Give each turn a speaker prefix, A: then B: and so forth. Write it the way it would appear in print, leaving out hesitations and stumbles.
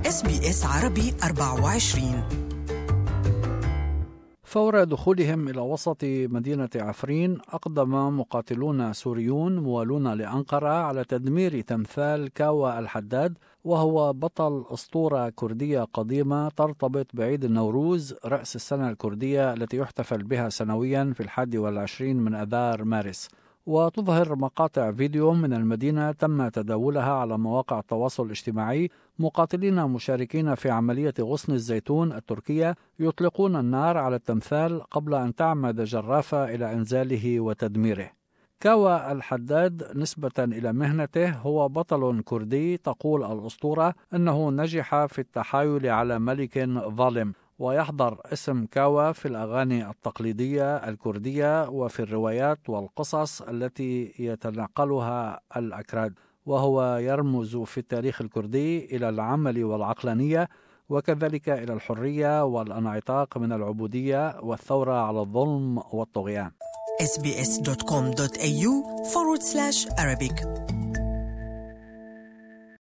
A: SBS عربي 24.
B: فور دخولهم إلى وسط مدينة عفرين، أقدم مقاتلون سوريون موالون لأنقرة على تدمير تمثال كاوا الحداد، وهو بطل أسطورة كردية قديمة ترتبط بعيد النوروز رأس السنة الكردية التي يحتفل بها سنويا في 21 من أذار مارس. وتظهر مقاطع فيديو من المدينة تم تداولها على مواقع التواصل الاجتماعي مقاتلين مشاركين في عملية غصن الزيتون التركية يطلقون النار على التمثال قبل أن تعمد جرافة إلى إنزاله وتدميره. كاوا الحداد نسبة إلى مهنته هو بطل كردي تقول الأسطورة أنه نجح في التحايل على ملك ظالم، ويحضر اسم كاوا في الأغاني التقليدية الكردية وفي الروايات والقصص التي يتنقلها الأكراد، وهو يرمز في التاريخ الكردي إلى العمل والعقلانية، وكذلك إلى الحرية والانعتاق من العبودية والثورة على الظلم والطغيان.
A: sbs.com.au/Arabic